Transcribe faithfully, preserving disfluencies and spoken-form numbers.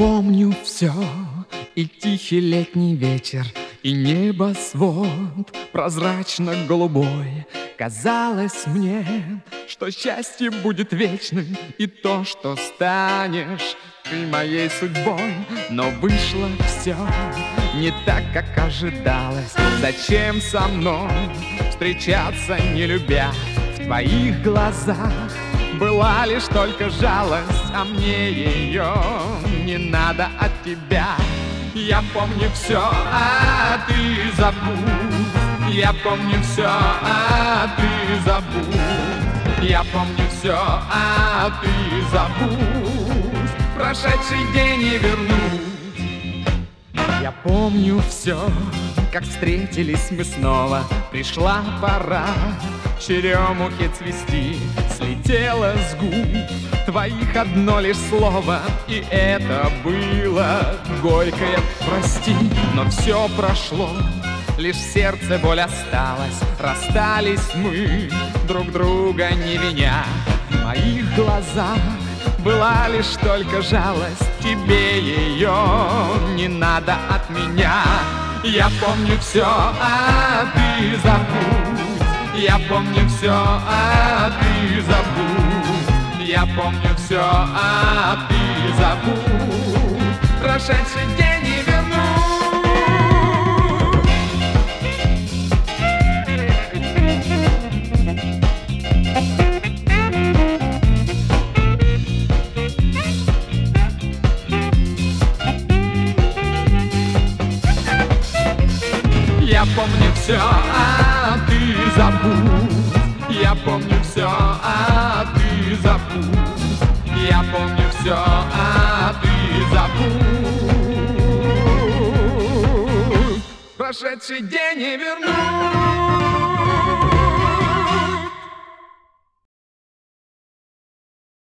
помню все, и тихий летний вечер, и небосвод прозрачно-голубой. Казалось мне, что счастье будет вечным, и то, что станешь ты моей судьбой. Но вышло все не так, как ожидалось. Зачем со мной встречаться, не любя? В твоих глазах была лишь только жалость, а мне ее не надо от тебя. Я помню все, а ты забудь. Я помню все, а ты забудь. Я помню все, а ты забудь. Прошедший день не вернуть. Я помню все, как встретились мы снова. Пришла пора черемухи цвести. Слетело с губ твоих одно лишь слово, и это было горькое прости. Но все прошло, лишь в сердце боль осталась. Расстались мы, друг друга не виня. В моих глазах была лишь только жалость, тебе ее не надо от меня. Я помню все, а ты забудь. Я помню все, а ты забудь. Я помню все, а ты забудь. Прошедший день не вернуть. Я помню все, а ты забудь. Я помню все, а ты забудь. Я помню все, а ты забудь. Прошедший день не вернуть.